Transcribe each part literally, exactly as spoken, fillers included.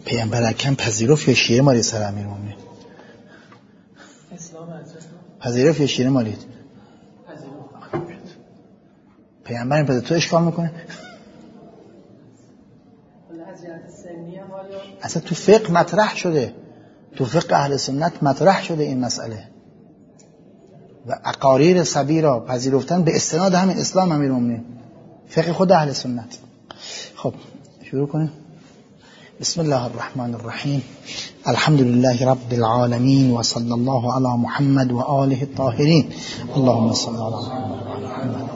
پیامبر اکرم پذیرفت یا شیعه مالی سر امیرالمومنین؟ پذیرفت یا شیعه مالید؟ پیامبر این پذیرفت تو اشکال میکنه؟ اصلا تو فقه مطرح شده، تو فقه اهل سنت مطرح شده این مسئله و اقاریر صبیرا پذیرفتن به استناد همین اسلام امیرالمومنین، فقه خود اهل سنت. خب شروع کنیم. بسم الله الرحمن الرحیم. الحمد لله رب العالمین و صلی الله علی محمد و آله الطاهرین. اللهم صل علی محمد.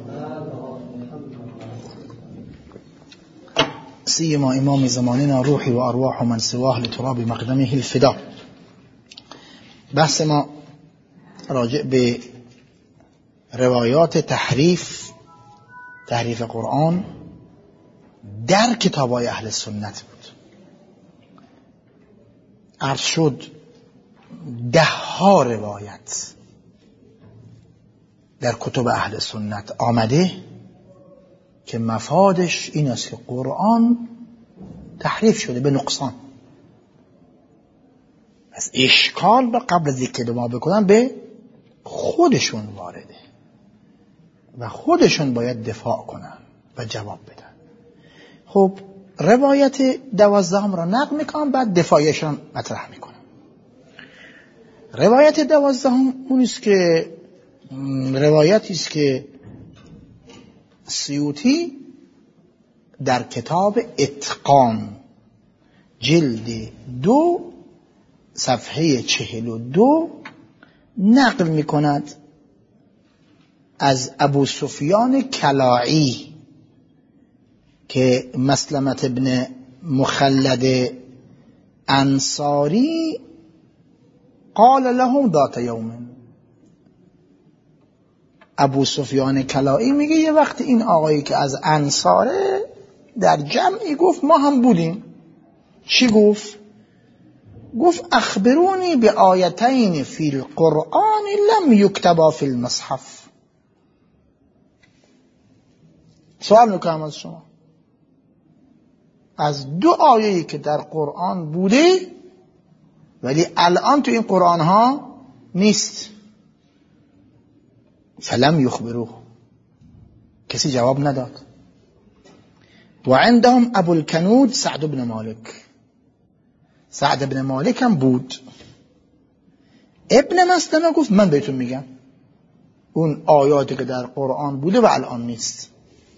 سیما امام زماننا روحی و ارواح من سواه لتراب مقدمه الفدا. بحث ما راجع به روایات تحریف تحریف قرآن در کتاب‌های اهل سنت بود. عرض شد ده ها روایت در کتب اهل سنت آمده که مفادش این است که قرآن تحریف شده به نقصان. از اشکال و قبل از اینکه ما بکنن به خودشون وارده و خودشون باید دفاع کنن و جواب بدن. خب روایت دوازدهم را نقل میکنم، بعد دفاعشان مطرح میکنم. روایت دوازدهم اون است که روایتی است که سیوطی در کتاب اتقان جلد دو صفحه چهل و دو نقل می کند از ابو سفیان کلاعی که مسلمة ابن مخلد انصاری قال لهم ذات یوم. ابو سفیان کلاعی میگه یه وقت این آقایی که از انصاره در جمعی گفت ما هم بودیم. چی گفت؟ گفت اخبرونی به آیتین فی القرآن لم یکتبا فی المصحف. سوال میکنم از شما، از دو آیه‌ای که در قرآن بوده ولی الان تو این قرآن ها نیست، فلم یخبروه، کسی جواب نداد. و عندهم ابو الکنود سعد بن مالک. سعد بن مالک هم بود. ابن مسلمه گفت من بهتون میگم اون آیاتی که در قرآن بوده و الان نیست.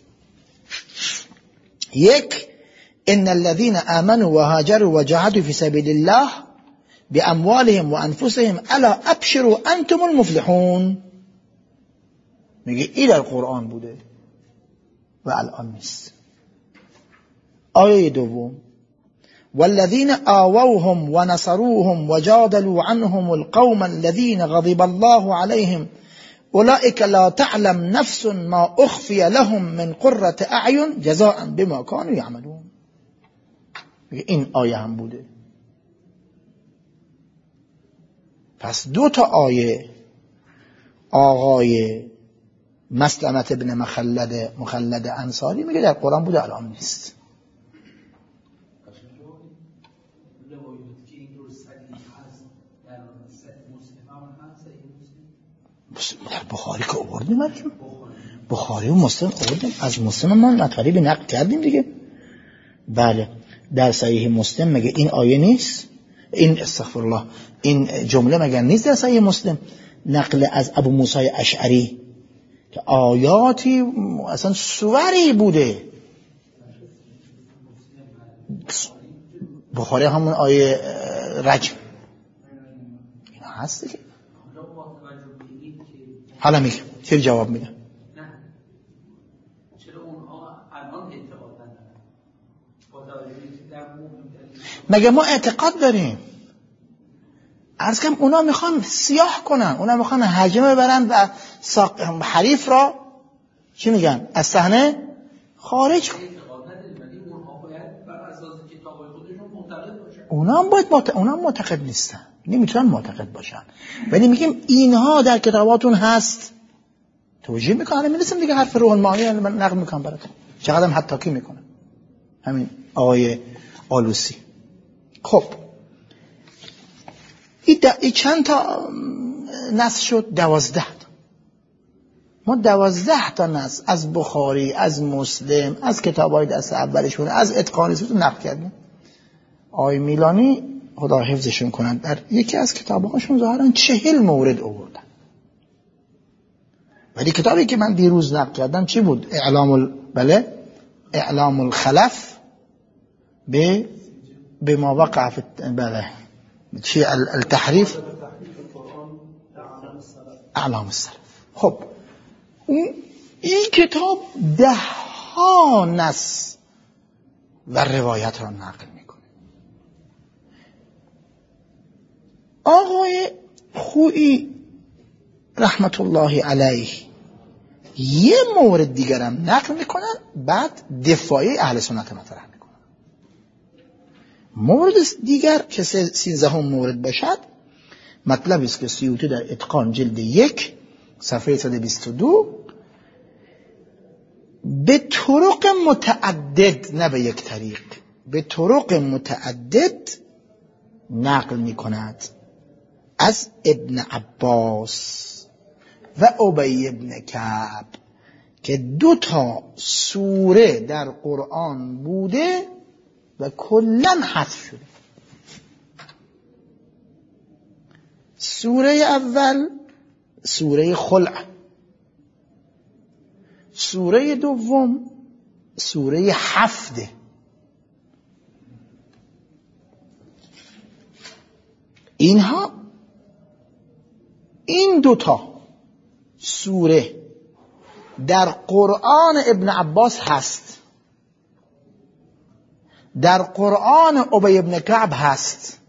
یک، ان الذين آمنوا وهاجروا وجاهدوا في سبيل الله باموالهم وانفسهم الا ابشروا انتم المفلحون. میگه این در قرآن بوده و الان نیست. آیه دوم، والذین آووهم ونصروهم وجادلوا عنهم القوم الذين غضب الله عليهم اولئك لا تعلم نفس ما اخفی لهم من قرة اعین جزاء بما كانوا يعملون. این آیه هم بوده. پس دو تا آیه آقای مسلمة ابن مخلد مخلد انصاری میگه در قرآن بوده الان نیست. در بخاری که آوردیم، بخاری و مسلم آوردیم، از مسلم ما مطالبی نقل کردیم دیگه. بله در صحیح مسلم مگه این آیه نیست؟ این استغفر الله این جمله مگه نیست در صحیح مسلم؟ نقل از ابو موسی اشعری که آیاتی اصلا سوری بوده. بخاری همون آیه رجم این هست دیگه. حالا میگه چه جواب میده؟ مگه ما اعتقاد داریم؟ عرض کنم اونا میخوان سیاه کنن، اونا میخوان هجمه ببرن و حریف را چی میگن از صحنه خارج کنن. اونا هم باید معتقد اونا هم معتقد نیستن، نمیتونن معتقد باشن، ولی میگیم اینها در کتاباتون هست. توجیه میکنن. میرسیم دیگه حرف روح المعانی نقل میکنم براتون. چقدر هم حتی کی میکنه همین آقای آلوسی. خب این, این چند تا نص شد؟ دوازده تا. ما دوازده تا نص از بخاری، از مسلم، از کتاب‌های دست اولشون، از اتقانیشون نقل کردیم. آقای میلانی خدا حفظشون کنند در یکی از کتاب‌هاشون ظاهراً چهل مورد آوردن. ولی کتابی که من دیروز نقل کردم چی بود؟ اعلام ال... بله اعلام الخلف به به ما وقع فی بله چی التحریف اعلام السلف. خب این کتاب ده ها نص و روایت را نقل میکنه. آقای خویی رحمت الله علیه یه مورد دیگرم نقل میکنن، بعد دفاعی اهل سنت مطرح میکنن. مورد دیگر که سیزدهم مورد باشد مطلبی است که سیوطی در اتقان جلد یک صفحه صد و بیست و دو به طرق متعدد، نه به یک طریق، به طرق متعدد نقل میکند از ابن عباس و ابی ابن کعب که دو تا سوره در قرآن بوده و کلاً حذف شده. سوره اول سوره خلع، سوره دوم سوره حفده. اینها این دوتا سوره در قرآن ابن عباس هست، در قرآن ابی ابن کعب هست.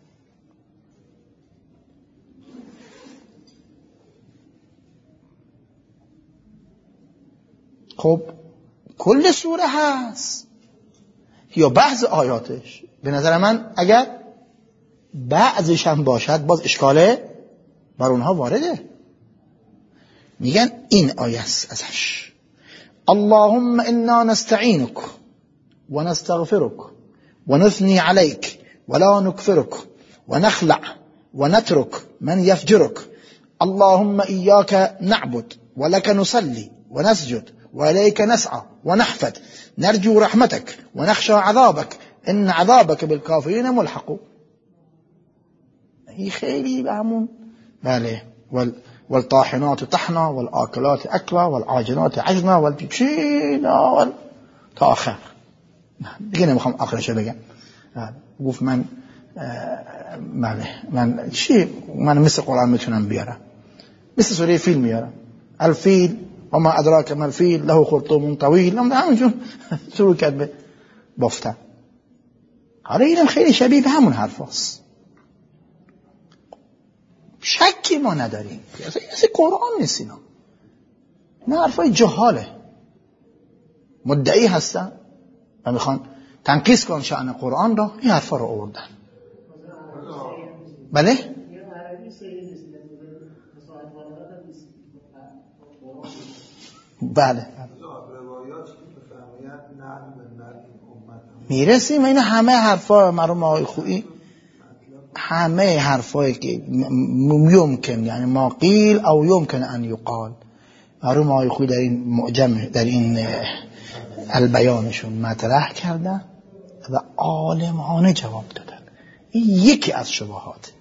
خب کل سوره هست یا بعض آیاتش؟ به نظر من اگر بعضش هم باشد باز اشکاله بر اونها وارده. میگن این آیه است ازش: اللهم انا نستعینک و نستغفرک و نثنی علیک ولا نکفرک و نخلع و نترک من یفجرک اللهم ایاک نعبد ولك نصلي ونسجد وإليك نسعى ونحفد نرجو رحمتك ونخشى عذابك إن عذابك بالكافرين ملحق. هي خیلی به همون بله وال والطاحنات طحنا والآكلات أكلا والعاجنات عجنا والتشينا وال تا آخر. دیگه نمیخوام آخرش بگم. گفت من بله من چی من مثل قرآن میتونم بیارم، مثل سوره فیل میارم. الفیل وما ادراک ما الفیل له خرطوم طویل، همونجور شروع کرد به بافتن. آره اینم خیلی شبیه به همون حرف هست، شکی ما نداریم. اصلا قرآن نیست اینا، نه حرفای جهاله، مدعی هستن و میخوان تنقیص کنن شأن قرآن را، این حرفا رو آوردن. بله بله میرسیم. این همه حرفا مرحوم آقای خویی، همه حرفایی که ممکن یعنی ما قیل او یمکن ان یقال، مرحوم آقای خویی در این معجم در این البیانشون مطرح کردن و عالمانه جواب دادن. این یکی از شبهات.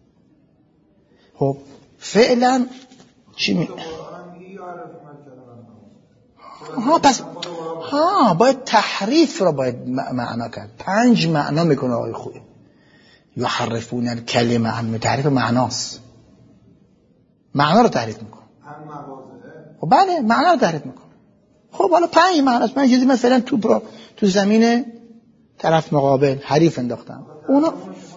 خب فعلا چی می ها پس ها باید تحریف را باید معنا کرد. پنج معنا میکنه آقای خویی. یحرفون الکلمه عن تعریف معناست، معنا رو تحریف میکنه. خب بله معنا رو تحریف میکنه. خب حالا پنج معناست. من چیزی مثلا تو برا تو زمین طرف مقابل حریف انداختم اونا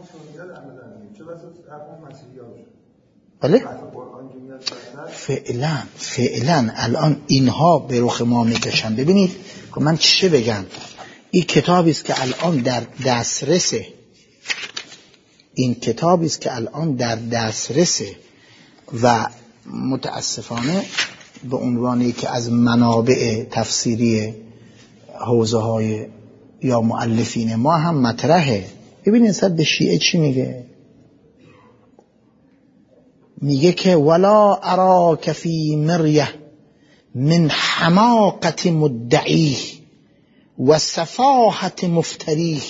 بله فعلا فعلا الان اینها به رخ ما میکشن. ببینید که من چه بگم، این کتابی است که الان در دسترسه، این کتابی است که الان در دسترسه و متاسفانه به عنوانی که از منابع تفسیری حوزه های یا مؤلفین ما هم مطرحه. ببینید نسبت به شیعه چی میگه. میگه که ولا اراک فی مریه من حماقت مدعی و سفاهت مفتری.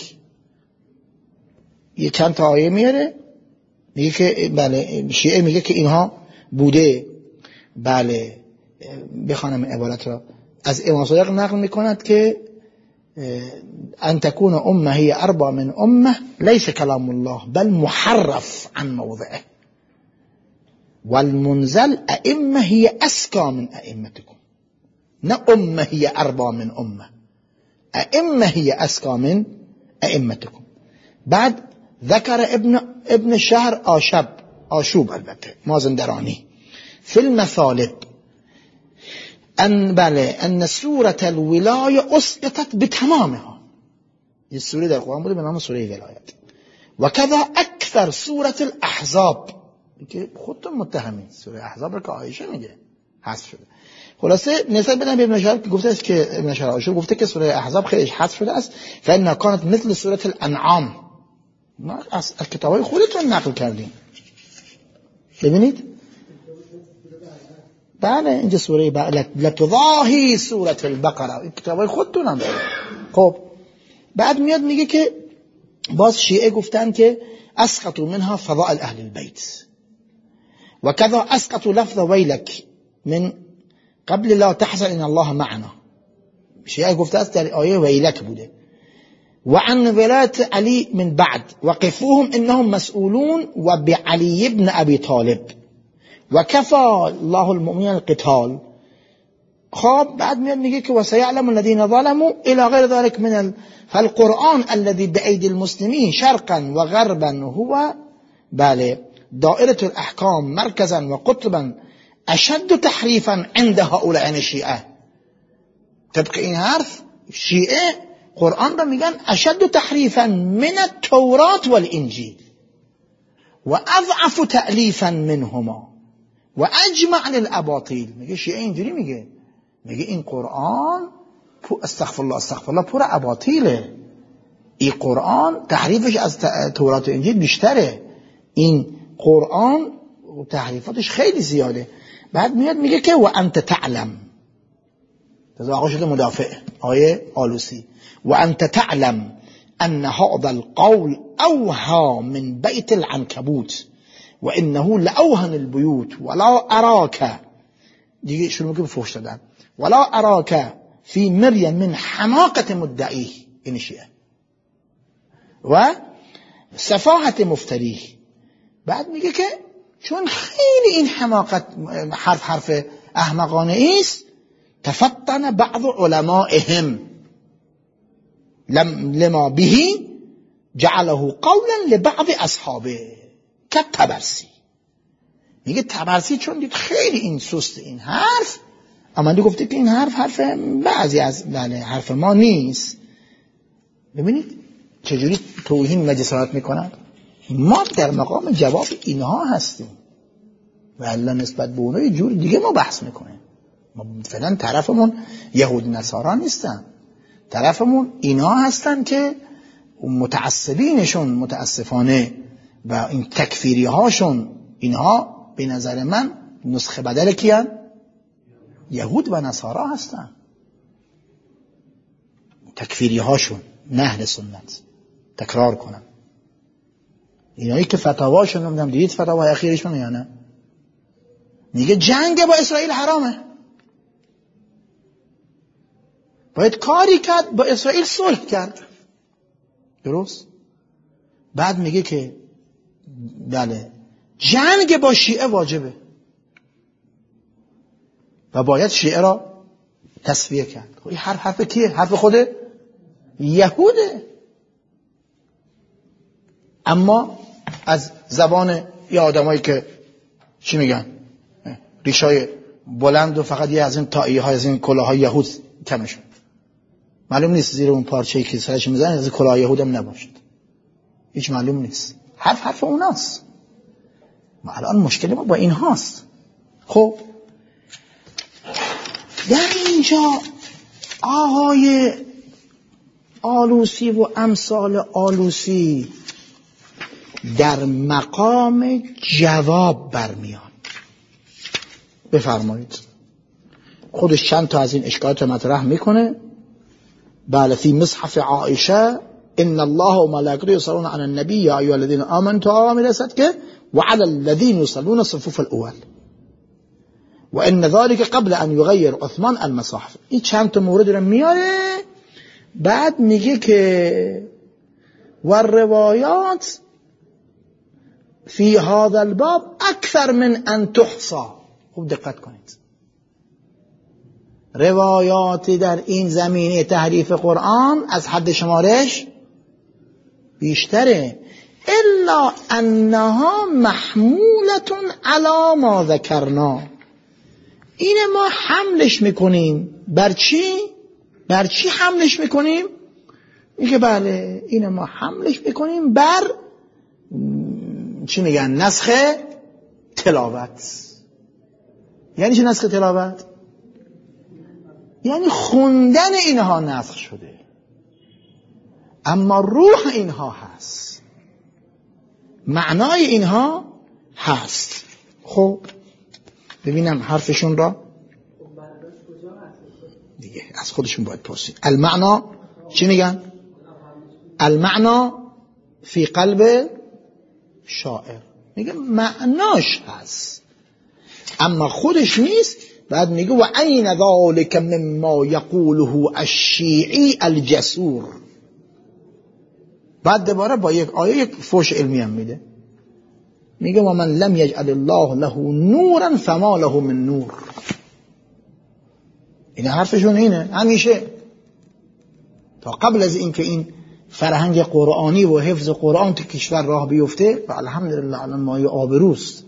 یه چند تا آیه میاره میگه که بله شیعه میگه که اینها بوده. بله بخوانم عبارت را از امام صادق نقل میکند که ان تكون امه هي اربع من امه ليس كلام الله بل محرف عن موضعه والمنزل ائمه هي اسكى من ائمتكم. نه امه هي اربع من امه، ائمه هي اسكى من ائمتكم. بعد ذكر ابن ابن شهر آشب آشوب البته مازندرانی في المثالب ان بله ان سوره الولايه اسقطت بتمامها. این سوره در قرآن بوده به نام سوره ولایت. و کذا اکثر سوره الاحزاب که خودتون متهمین، سوره احزاب رو که عایشه میگه حذف شده. خلاصه نسبت بدن به ابن شهر که گفته است که ابن شهر آشوب گفته که سوره احزاب خیلی حذف شده است فإنها كانت مثل سوره الانعام. ما از کتابای خودتون نقل کردیم. ببینید بله اینجا سوره لتضاهی سوره البقره، این کتابای خودتون هم داره. خب بعد میاد میگه که باز شیعه گفتن که اسقطوا منها فضائل اهل البيت و كذا اسقطوا لفظ ويلك من قبل لا تحزن ان الله معنا. شیعه گفته است در آیه ویلک بوده. و عن ولایت علی من بعد وقفوهم انهم مسئولون و بعلی ابن ابی طالب و کفى الله المؤمنین القتال. خب بعد میاد میگه که وسيعلم الذين ظلموا الى غير ذلك من ال... فالقرآن الذي بأيدي المسلمين شرقا وغربا هو بله دائرة الأحكام مركزا وقطبا أشد تحريفا عند هؤلاء عن الشيعة. طبق این حرف شیعه قرآن را میگن اشد تحریفا من التورات والانجیل و اضعف تألیفا منهما و اجمع للاباطیل. میگه شیعه اینجوری میگه میگه این قرآن استغفر الله استغفر الله پر اباطیله. این قرآن تحریفش از تورات و انجیل بیشتره. این قرآن تحریفاتش خیلی زیاده. بعد میاد میگه که و انت تعلم، تازه آقا شده مدافع آیه آلوسی، و انت تعلم ان هذا القول اوها من بیت العنکبوت و انه لاوهن البیوت ولا اراک، دیگه شروع میکنه به فحش دادن، ولا اراک فی مریم من حماقت مدعی، این شیعه، و سفاهت مفتری. بعد میگه که چون خیلی این حماقت حرف حرف احمقانه است تفطن بعض علمائهم لما به جعله قولا لبعض اصحابه که طبرسی. میگه طبرسی چون دید خیلی این سست این حرف، اما دی گفته که این حرف حرف بعضی از بله حرف ما نیست. ببینید چجوری توهین و جسارت میکنند. ما در مقام جواب اینها هستیم و الا نسبت به اونها یه جور دیگه ما بحث میکنیم. ما فعلا طرفمون یهود نصارا نیستن، طرفمون اینا هستن که متعصبینشون متاسفانه و این تکفیری هاشون اینها به نظر من نسخه بدل کیان؟ یهود و نصارا هستن. تکفیری هاشون نه اهل سنت. تکرار کنم اینایی که فتاواشون نمیدونم دیدید فتاوای اخیرشون یا نه، میگه جنگ با اسرائیل حرامه، باید کاری کرد با اسرائیل صلح کرد، درست؟ بعد میگه که بله جنگ با شیعه واجبه و باید شیعه را تصفیه کرد. این حرف حرف کیه؟ حرف خود یهوده. اما از زبان یه آدمایی که چی میگن ریشای بلند و فقط یه از این تاییه های از این کلاهای یهود کمشون، معلوم نیست زیر اون پارچه‌ای که سرش میزنن از کلاه یهود هم نباشد، هیچ معلوم نیست. حرف حرف اوناست. ما الان مشکل ما با این هاست. خب در اینجا آقای آلوسی و امثال آلوسی در مقام جواب برمیان. بفرمایید. خودش چند تا از این اشکالات مطرح میکنه. بله فی مصحف عائشه ان الله و ملائکته یصلون علی النبی یا ایها الذین آمنوا تا میرسد که وعلى الذین یصلون الصفوف الاول و ان ذلك قبل ان یغیر عثمان المصاحف. این چند تا مورد رو میاره، بعد میگه که و روایات فی هذا الباب اکثر من ان تحصى. خوب دقت کنید، روایات در این زمینه تحریف قرآن از حد شمارش بیشتره. الا انها محمولة علی ما ذکرنا. این ما حملش میکنیم بر چی؟ بر چی حملش میکنیم؟ میگه بله این ما حملش میکنیم بر چی میگن؟ نسخ تلاوت. یعنی چی نسخ تلاوت؟ یعنی خوندن اینها نسخ شده اما روح اینها هست، معنای اینها هست. خب ببینم حرفشون را دیگه از خودشون باید پرسید. المعنا چی میگن؟ المعنا فی قلب شاعر. میگه معناش هست اما خودش نیست. بعد میگه و عین ذلک مما یقوله الشیعی الجسور. بعد دوباره با یک آیه یک فوش علمی هم میده، میگه و من لم یجعل الله له نورا فما له من نور. این حرفشون اینه همیشه، تا قبل از اینکه این فرهنگ قرآنی و حفظ قرآن تو کشور راه بیفته و الحمدلله الان مایه آبروست.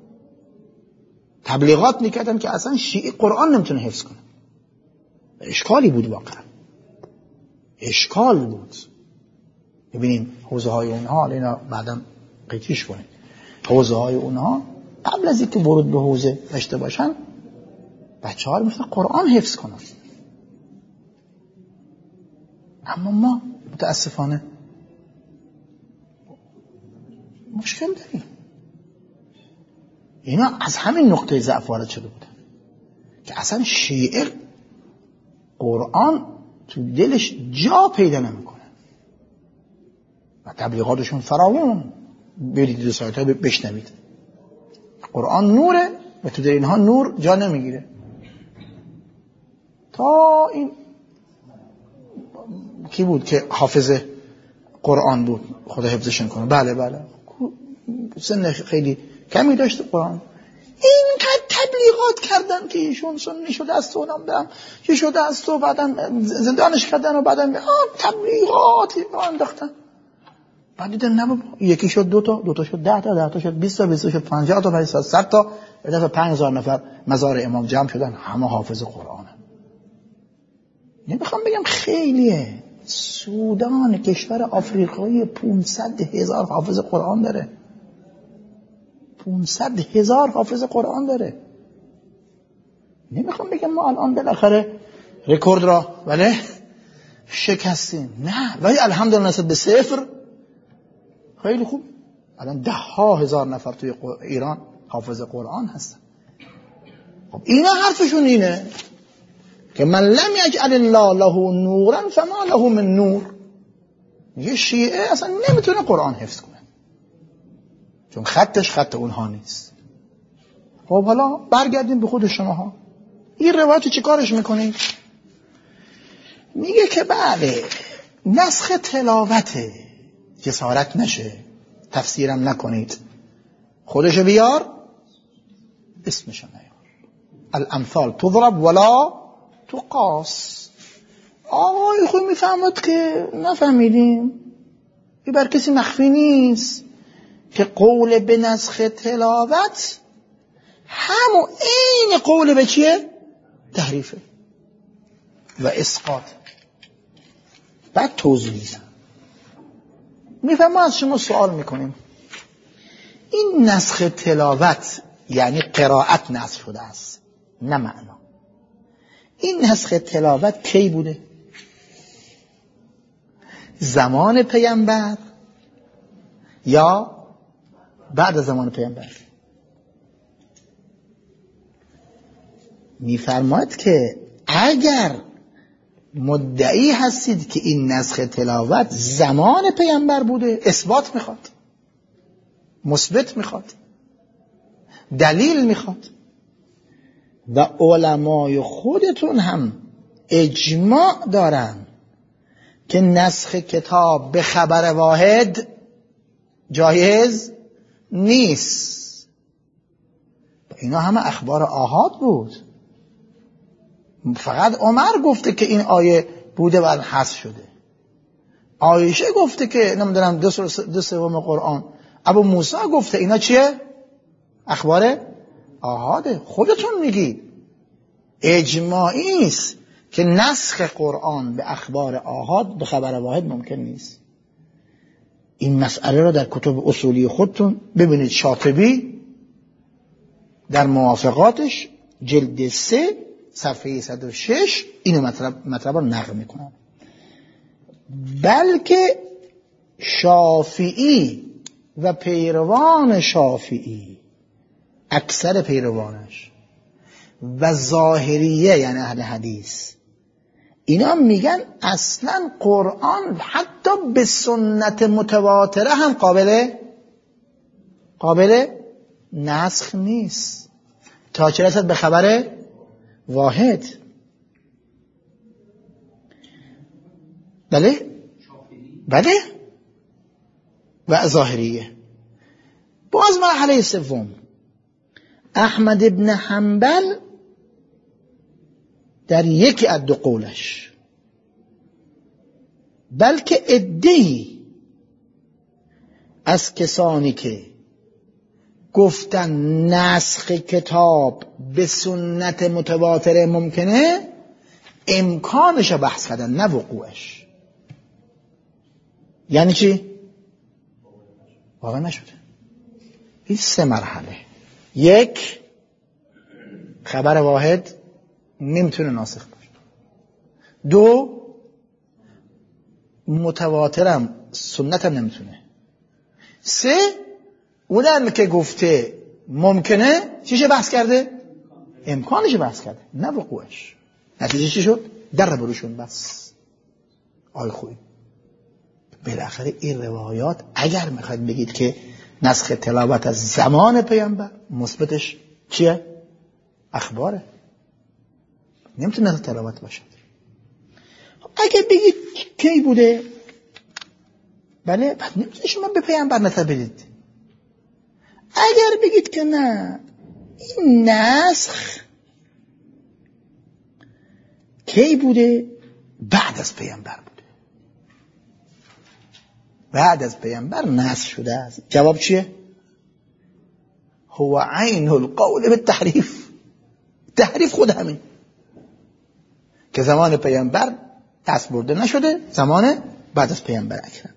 تبلیغات میکردن که اصلا شیعه قرآن نمیتونه حفظ کنه. اشکالی بود، واقعا اشکال بود. ببینیم حوزه های اونها، اینا بعدا قیچیش کنیم، حوزه های اونها قبل از اینکه ورود به حوزه داشته باشن بچه ها رو مثلا قرآن حفظ کنن. اما ما متاسفانه مشکل داریم. اینا از همین نقطه ضعف وارد شده بودن که اصلا شیعه قرآن تو دلش جا پیدا نمیکنه و تبلیغاتشون فراوون. برید دو ساعت ها بشنوید قرآن نوره و تو دل اینها نور جا نمیگیره. تا این کی بود که حافظ قرآن بود، خدا حفظشون کنه؟ بله بله سن خیلی کمی داشت قرآن. اینقدر تبلیغات کردن که ایشون سنی شده است و اونم برم چی شده است و بعدن زندانش کردن و بعدن تبلیغاتی انداختن. بعد دیدن نه بابا، یکی شد دو تا، دو تا شد ده تا، ده تا شد بیست تا، بیست تا شد پنجاه تا، پنجاه تا، صد تا، به دفعه پنج هزار نفر مزار امام جمع شدن، همه حافظ قرآنه. نمیخوام بگم خیلیه. سودان کشور آفریقایی پانصد هزار حافظ قرآن داره. پانصد هزار حافظ قرآن داره. نمیخوام بگم ما الان بالاخره رکورد را ولی شکستیم، نه، ولی الحمدلله نسبت به صفر خیلی خوب. الان ده ها هزار نفر توی ایران حافظ قرآن هستن. خب اینا حرفشون اینه که من لم یجعل الله له نورا فما له من نور. یه شیعه اصلا نمیتونه قرآن حفظ کنه چون خطش خط اونها نیست. خب حالا برگردیم به خود شماها. این روایت چی کارش میکنید؟ میگه که بله نسخ تلاوته، جسارت نشه، تفسیرم نکنید، خودشو بیار اسمشو نیار. الامثال تضرب ولا تقاس. آقای خوی میفهمد که نفهمیدیم، این بر کسی مخفی نیست که قول به نسخ تلاوت همون این قول به چیه؟ تحریفه و اسقاط. بعد توضیح میدم. میفهم ما از شما سوال میکنیم این نسخ تلاوت یعنی قرائت نسخ شده است نه معنا. این نسخ تلاوت کی بوده؟ زمان پیامبر یا بعد از زمان پیامبر. میفرماید که اگر مدعی هستید که این نسخ تلاوت زمان پیامبر بوده، اثبات میخواد، مثبت میخواد، دلیل میخواد. و علمای خودتون هم اجماع دارن که نسخ کتاب به خبر واحد جایز نیست. اینا همه اخبار آحاد بود. فقط عمر گفته که این آیه بوده و حذف شده. عایشه گفته که نمیدونم دو سوم قرآن. ابو موسی گفته. اینا چیه؟ اخبار آحاده. خودتون میگید اجماعی است که نسخ قرآن به اخبار آحاد به خبر واحد ممکن نیست. این مسئله را در کتب اصولی خودتون ببینید. شاطبی در موافقاتش جلد سه صفحه صد و شش اینو مطلب مطلب رو نقل میکنم. بلکه شافعی و پیروان شافعی، اکثر پیروانش، و ظاهریه یعنی اهل حدیث، اینا میگن اصلا قرآن حتی به سنت متواتره هم قابل قابل نسخ نیست تا چه رسد به خبر واحد. بله بله و ظاهریه. باز مرحله سوم، احمد ابن حنبل در یکی از دو قولش، بلکه عده‌ای از کسانی که گفتن نسخ کتاب به سنت متواتره ممکنه، امکانش رو بحث کردن نه وقوعش. یعنی چی؟ واقع نشده. این سه مرحله. یک، خبر واحد نمیتونه ناسخ باشه. دو، متواترم سنتم نمیتونه. سه، اونم که گفته ممکنه چیشه بحث کرده؟ امکانش بحث کرده نه وقوعش. نتیجه چی شد؟ در بروشون بس. آی خوبی بالاخره این روایات اگر میخواید بگید که نسخ تلاوت از زمان پیامبر، مثبتش چیه؟ اخباره، نمیتونه تلاوت باشد. اگر بگید کی بوده، بله، بعد نمیتونه شما به پیامبر نسبت بدید. اگر بگید که نه، این نسخ کی بوده؟ بعد از پیامبر بوده، بعد از پیامبر نسخ شده است. جواب چیه؟ هو عین القول بالتحریف. تحریف خود همین که زمان پیامبر دست برده نشده، زمان بعد از پیامبر اکرم.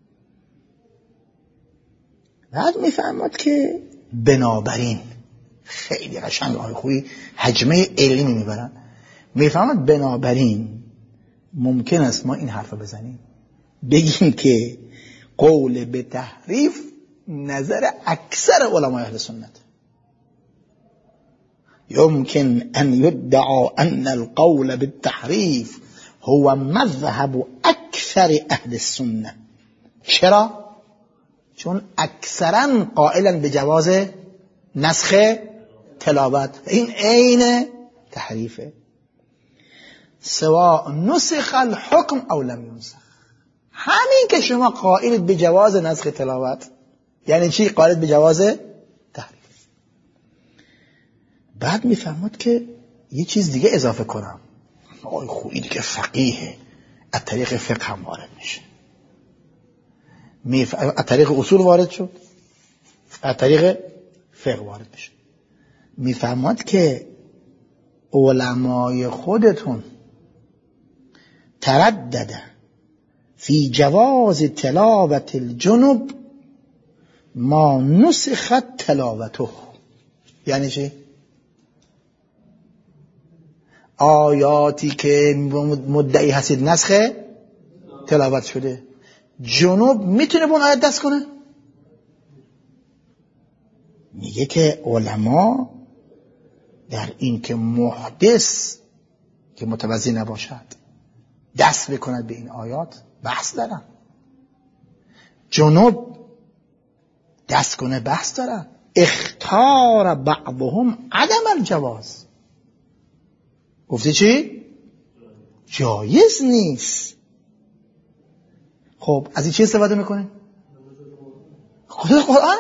بعد میفهمد که بنابراین، خیلی قشنگ آقای خویی حجمه علمی میبرن، میفهمد بنابراین ممکن است ما این حرف بزنیم، بگیم که قول به تحریف نظر اکثر علمای اهل سنت. يمكن أن يدعى أن القول بالتحريف هو مذهب أكثر أهل السنة. چرا؟ چون اکثرا قائلا به جواز نسخ تلاوت. این عین تحریفه، سواء نسخ الحكم او لم ينسخ. همین که شما قائلید به جواز نسخ تلاوت، یعنی چی؟ قائلید به جواز تحریف. بعد میفهمد که یه چیز دیگه اضافه کنم. آی خویی دیگه فقیه، از طریق فقه هم وارد میشه، میف... از طریق اصول وارد شد، از طریق فقه وارد میشه. میفهمد که علمای خودتون تردد فی جواز تلاوت الجنوب ما نسخت تلاوته. یعنی چی؟ آیاتی که مدعی هستید نسخ تلاوت شده، جنوب میتونه به اون آیت دست کنه؟ میگه که علما در این که محدث که متوضی نباشد دست بکند به این آیات بحث دارن، جنوب دست کنه بحث دارن. اختار بعضهم عدم الجواز، گفته چی؟ جایز نیست. خب از این چی استفاده میکنه؟ خود قرآن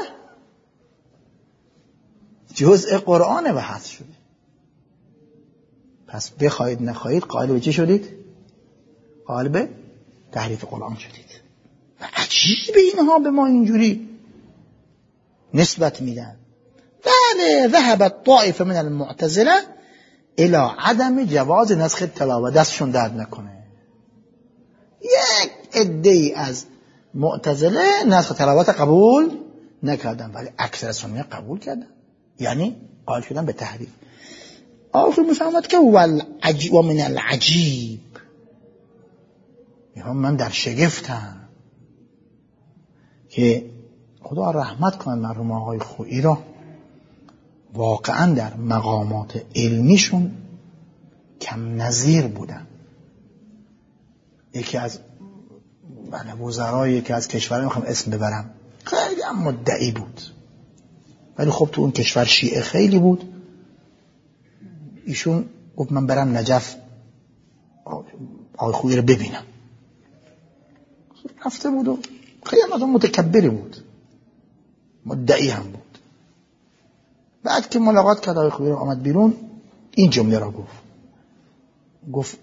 جزء قرآن بحث شده. پس بخواهید نخواهید قائل به چی شدید؟ قائل به تحریف قرآن شدید. و عجیب اینها به ما اینجوری نسبت میدن. بله ذهبت طائفه من المعتزله الى عدم جواز نسخ تلاوت، دستشون درد نکنه. یک عده‌ای از معتزله نسخ تلاوت قبول نکردن، ولی اکثر سنیه قبول کردن، یعنی قائل شدن به تحریف. آخر میفهمد که والعجیب و من العجیب، میگم من در شگفتم که خدا رحمت کنه مرحوم آقای خویی را، واقعا در مقامات علمیشون کم نظیر بودن. یکی از بله وزرای یکی از کشورها میخوام اسم ببرم، خیلی هم مدعی بود، ولی خب تو اون کشور شیعه خیلی بود. ایشون گفت من برم نجف آقای خویی رو ببینم. رفته بود و خیلی آدم متکبری بود، مدعی هم بود. بعد که ملاقات کرد آقای خویی رو آمد بیرون، این جمله را گفت گفت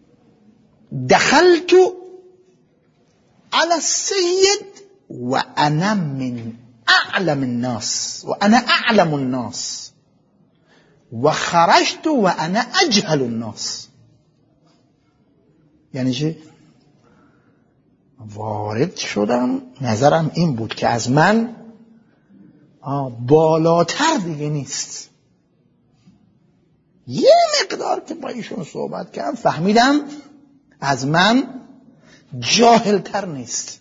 دخلت على السید و انا من اعلم الناس و انا اعلم الناس و خرجت و انا اجهل الناس. یعنی چی؟ وارد شدم، نظرم این بود که از من بالاتر دیگه نیست. یه مقدار که با ایشون صحبت کردم فهمیدم از من جاهلتر نیست،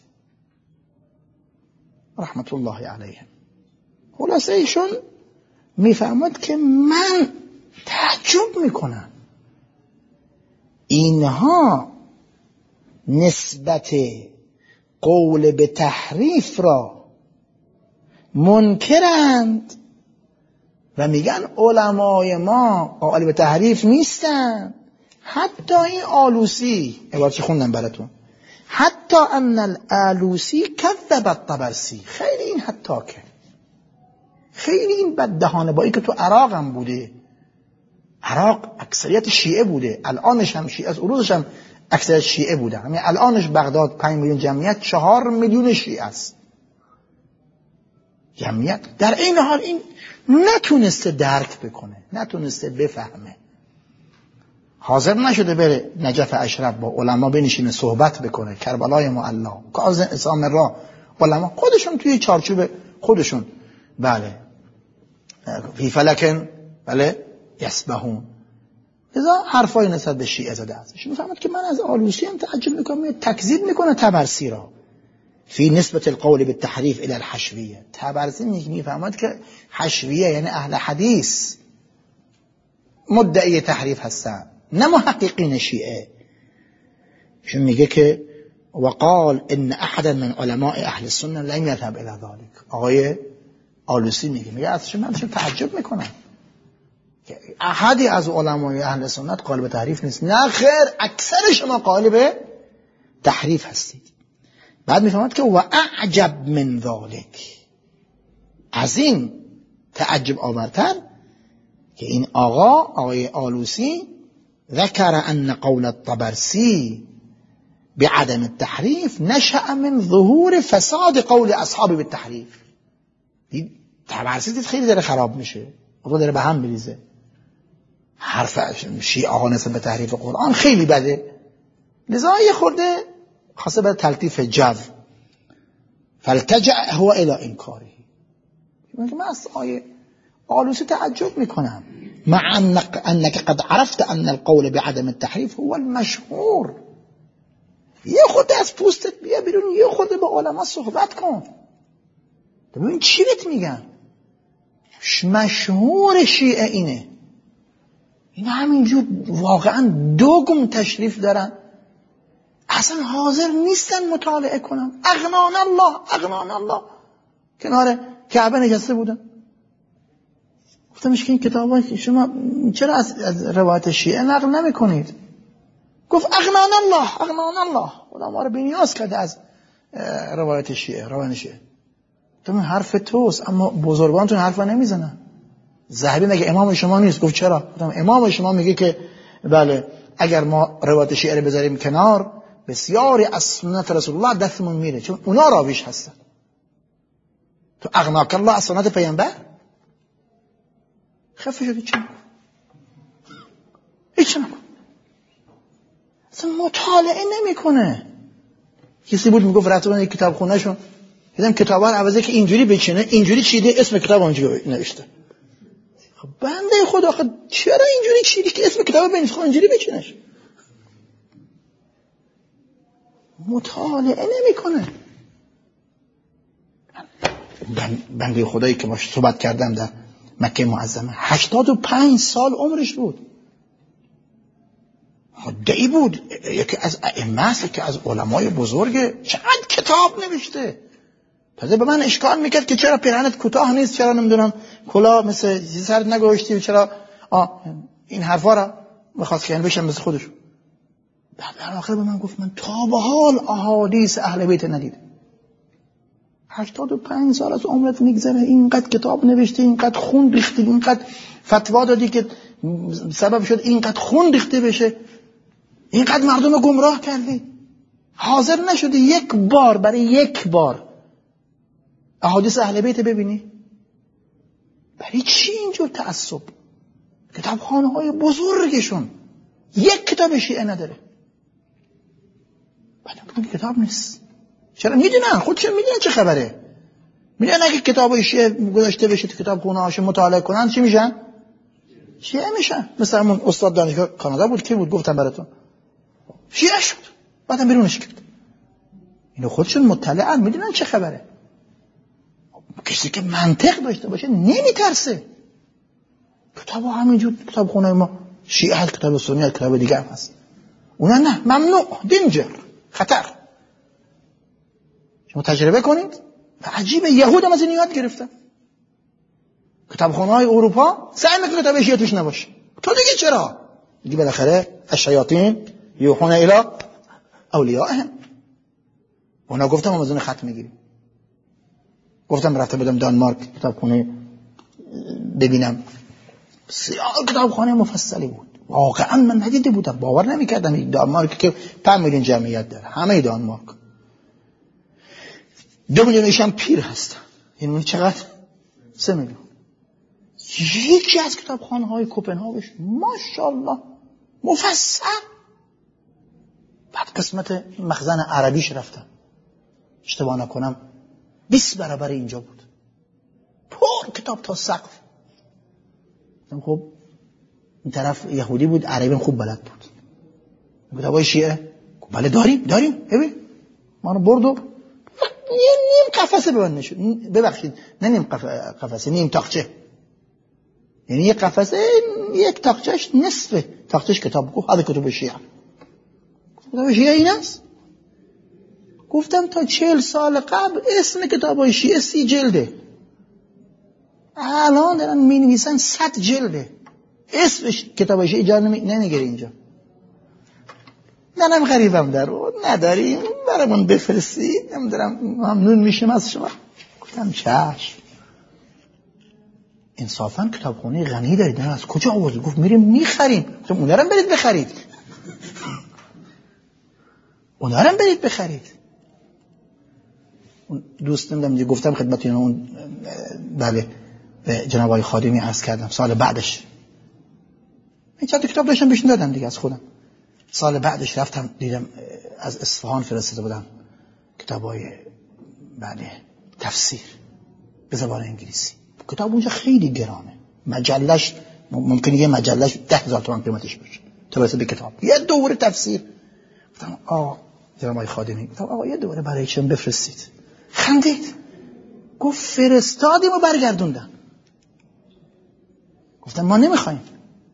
رحمت الله علیهم. خلاصه ایشون میفهمد که من تعجب میکنم اینها نسبت قول به تحریف را منکرند و میگن علمای ما قائل به تحریف نیستن. حتی این آلوسی، عبارتش خوندم براتون، حتی ان الالوسی کذب الطبرسی، خیلی این حتی که خیلی این بددهانه، با این که تو عراق هم بوده، عراق اکثریت شیعه بوده، الانش هم شیعه، از عروضش هم اکثریت شیعه بوده، همین الانش بغداد پنج میلیون جمعیت چهار میلیون شیعه است جمعیت. در این حال این نتونسته درک بکنه، نتونسته بفهمه، حاضر نشده بره نجف اشرف با علما بنشینه صحبت بکنه، کربلای معلا، کاظم سامرا، علما خودشون توی چارچوب خودشون بله فی فلکن بله یسبحون، لذا حرفای نسبت به شیعه زده ازش. میفهمد که من از آلوسی هم تعجب میکنم، تکذیب میکنه طبرسی را فی نسبت القول بالتحریف الى الحشویه. طبرسی میفهمد که حشویه یعنی اهل حدیث مدعی تحریف هستن، نه محققین شیعه. چون میگه که وقال ان احدا من علماء اهل السنه لم يذهب الى ذلك. آقای آلوسی میگه میگه اصلا من تعجب میکنم که احدی از علمای اهل سنت قائل به تحریف نیست. نه خیر، اکثر شما قائل به تحریف هستید. بعد میفهمد که و اعجب من ذلك، از این تعجب آورتر که این آقا آقای آلوسی ذکر ان قول الطبرسی بعدم التحریف نشأ من ظهور فساد قول اصحاب بالتحریف. دید طبرسی دید خیلی داره خراب میشه، خدا داره به هم میریزه، حرف شیعه ها نسبت به تحریف قرآن خیلی بده، لذا یه خورده خاصه به تلطیف جو فالتجأ هو الى انکاره. من از آیه آلوسی تعجب میکنم، مع انك قد عرفت ان القول بعدم التحریف هو المشهور. یه خورده از پوستت بیا بیرون، یه خورده با علما صحبت کن، ببین چی بهت میگن. مشهور شیعه اینه. این همینجور واقعا دوگم تشریف دارن، اصلا حاضر نیستن مطالعه کنن. اغنان الله اغنان الله. کنار کعبه نشسته بودن، گفتمش که این کتاب شما چرا از, از روایت شیعه نقل نمی کنید؟ گفت اغنان الله اغنان الله. خدا ما رو بی‌نیاز کرده از روایت شیعه روایت شیعه. تو من حرف توست، اما بزرگانتون حرفا نمیزنن. ذهبی مگه امام شما نیست؟ گفت چرا؟ گفتم امام شما میگه که بله اگر ما روایت شیعه رو بذاریم کنار، بسیاری از سنت رسول الله دستمون میره، چون اونا راویش هستن. تو اغناک الله از سنت پیامبر خفه شدی چی؟ هیچ نکن. اصلا مطالعه نمیکنه. کسی بود میگفت رفتم یک کتاب خونه شون، دیدم کتابا رو عوضی که اینجوری بچینه، اینجوری چیده، اسم کتاب اونجوری نوشته. خب بنده خدا آخه چرا اینجوری چیدی که اسم کتاب بنویس؟ خب اینجوری بچینش. مطالعه نمیکنه. بنده خدایی که باش صحبت کردم در مکه معظمه، هشتاد و پنج سال عمرش بود. مدعی بود، یکی از ائمه است، یکی از علمای بزرگ، چقدر کتاب نوشته. تازه به من اشکال میکرد که چرا پیرهنت کوتاه نیست، چرا نمیدونم کلا مثل سرت نگوشتی، چرا آه این حرفا را میخواست که بشم مثل خودش. بعد در آخر به من گفت من تا به حال احادیث اهل بیت ندیدم. هشتاد و پنج سال از عمرت میگذره، اینقدر کتاب نوشتی، اینقدر خون ریختی، اینقدر فتوا دادی که سبب شد اینقدر خون ریخته بشه، اینقدر مردم گمراه کردی، حاضر نشدی یک بار برای یک بار احادیث اهل بیت ببینی؟ برای چی اینجور تعصب؟ کتابخانه های بزرگشون یک کتاب شیعه نداره. بعد کتاب نیست. چرا؟ میدونن، خودشون میدونن چه خبره. میدونن اگه کتاب شیعه گذاشته بشه تو کتاب خونه هاشون مطالعه کنن چی میشن؟ شیعه میشن. مثلا همون استاد دانشگاه کانادا بود کی بود گفتم براتون، شیعه شد، بعدم بیرونش کرد. اینو خودشون مطلعن، میدونن چه خبره. کسی که منطق داشته باشه نمیترسه. کتاب همینجور کتاب خونه ما شیعه هست، کتاب سنی هست، کتاب دیگه هم هست. اونا نه، ممنوع، دینجر، خطر. شما تجربه کنید. و عجیبه یهود هم از این یاد گرفتن. کتابخانه‌های اروپا سعی میکنه کتاب شیعه توش نباشه. تو دیگه چرا؟ دیگه بالاخره الشیاطین یوحون الی اولیائهم. اونا گفتم ما از اون خط میگیریم. گفتم رفته بودم دانمارک کتابخانه ببینم، بسیار کتابخانه مفصلی بود. واقعا من ندیده بودم، باور نمیکردم. دانمارک که پنج میلیون جمعیت داره، همه دانمارک دو میلیونش هم پیر هستن. این چقدر؟ سه میلیون. یکی از کتابخانه های کوپنهاگش ماشاءالله مفصل. بعد قسمت مخزن عربیش رفتم، اشتباه نکنم بیست برابر اینجا بود، پر کتاب تا سقف. خب این طرف یهودی بود، عربی خوب بلد بود. کتابای شیعه بله داریم داریم ببین ما رو برد و یه نیم قفسه به من نشد. ببخشید نه نیم قفسه، نیم تاقچه. یعنی یک قفسه یک تاقچهش نصف تاقچهش کتاب. گفت هذا کتاب شیعه. کتاب شیعه این است. گفتم تا چهل سال قبل اسم کتابای شیعه سی جلده، الان دارن می نویسن صد جلده. اسمش کتابای شیعه جا نمیگیره اینجا. منم غریبم در رو نداریم برامون بفرستید، نمیدونم ممنون میشم از شما. گفتم چشم. انصافا کتابخونه غنی دارید، از کجا آوردی؟ گفت میریم میخریم. گفتم اونا رو برید بخرید، اونا رو برید بخرید. اون دوست نمیدونم گفتم خدمتتون، اون بله به جناب آقای خادمی عرض کردم سال بعدش این چند کتاب داشتم بهش دادم دیگه از خودم. سال بعدش رفتم دیدم از اصفهان فرستاده بودن کتابای بله تفسیر به زبان انگلیسی. کتاب اونجا خیلی گرانه، مجلش ممکنه یه مجلش ده هزار تومان قیمتش باشه تا برسه به کتاب. یه دوره تفسیر. گفتم آقا جناب آقای خادمی، گفتم آقا یه دوره برای چم بفرستید. خندید، گفت فرستادیم و برگردوندن. گفتن ما نمیخوایم.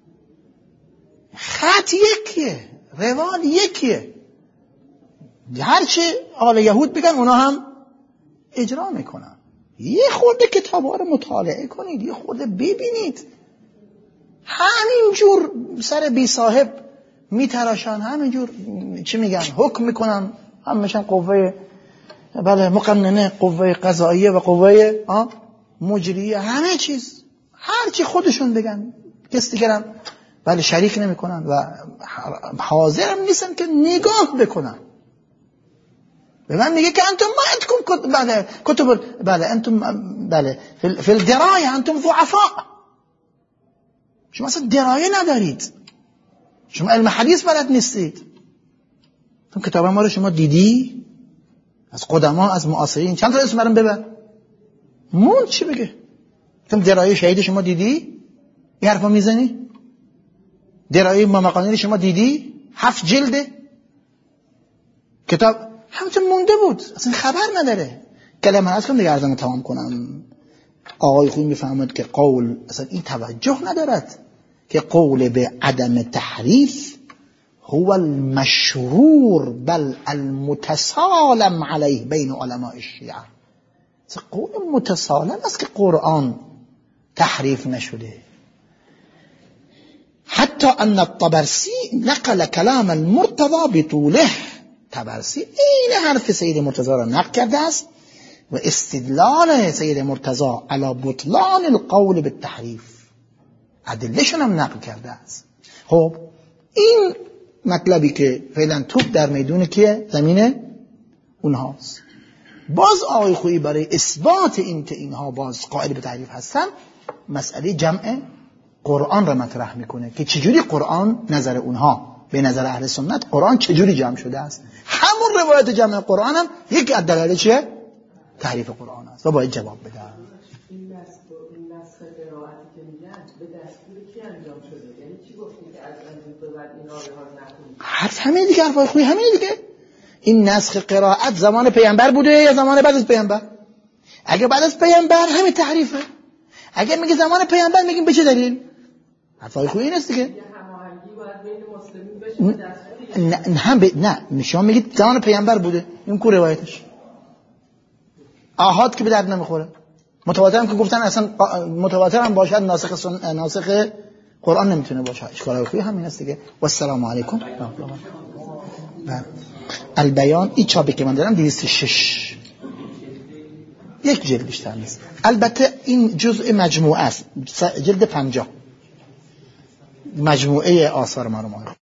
خط یکیه، روال یکیه، هرچی آل یهود بگن اونا هم اجرا میکنن. یه خورده کتابا رو مطالعه کنید، یه خورده ببینید. همینجور سر بی صاحب میتراشن، همینجور چی میگن حکم میکنن، هم میشن قوه بله مقننه، قوه قضاییه و قوه مجریه، همه چیز هر چی خودشون بگن، کسی دیگرم بله شریک نمیکنن و حاضر هم نیستن که نگاه بکنن. به من میگه که انتم ما عندكم بله کتب بله انتم بله فی الدرایه انتم ضعفاء، شما اصلا درایه ندارید، شما علم حدیث بلد نیستید. اون کتاب ما رو شما دیدی؟ از قدما، از معاصرین چند تا اسم برام ببر. مون چی بگه؟ تم درایه شهید شما دیدی؟ این حرفا میزنی؟ درایه مقانین شما دیدی؟ هفت جلده کتاب همچون مونده بود، اصلا خبر نداره. کلمه هست کنم دیگه عرضم تمام کنم. آقای خوی میفهمد که قول اصلا این توجه ندارد که قول به عدم تحریف هو المشرور بل المتسالم علیه بین علماء الشیعه. قول متسالم است که قرآن تحریف نشده. حتی ان الطبرسی نقل کلام المرتضی بطوله، طبرسی این حرف سید مرتضی را نقل کرده است و استدلال سید مرتضی علی بطلان القول بالتحریف ادلهشون هم نقل کرده است. خب این مطلبی که فعلا توپ در میدون کیه؟ زمین اونهاست. باز آقای خویی برای اثبات این که اینها باز قائل به تحریف هستن مسئله جمع قرآن را مطرح میکنه که چجوری قرآن نظر اونها به نظر اهل سنت قرآن چجوری جمع شده است. همون روایت جمع قرآن هم یکی از دلایل چیه؟ تحریف قرآن است و باید جواب بده. این نسخ قرائتی که میگن به دستور کی انجام شده؟ یعنی چی گفتی که از امروز به بعد اینا رو نکنید؟ حرف همین دیگه، حرفای خوبی همین دیگه. این نسخ قرائت زمان پیامبر بوده یا زمان بعد از پیامبر؟ اگه بعد از پیامبر همین تحریفه. اگه میگه زمان پیامبر میگیم به چه دلیل؟ حرفای خوبی نیست دیگه. هماهنگی باید بین مسلمین بشه به دستور. نه هم ب... نه شما میگید زمان پیامبر بوده، این کو روایتش آحاد که به درد نمیخوره. متواتر هم که گفتن اصلا متواتر هم باشد ناسخ سن... ناسخ قرآن نمیتونه باشه. اشکال خوبی همین است دیگه. و السلام علیکم. البیان این چاپی که من دارم دویست و شش، یک جلد بیشتر نیست. البته این جزء مجموعه است، جلد پنجاه مجموعه آثار مرحوم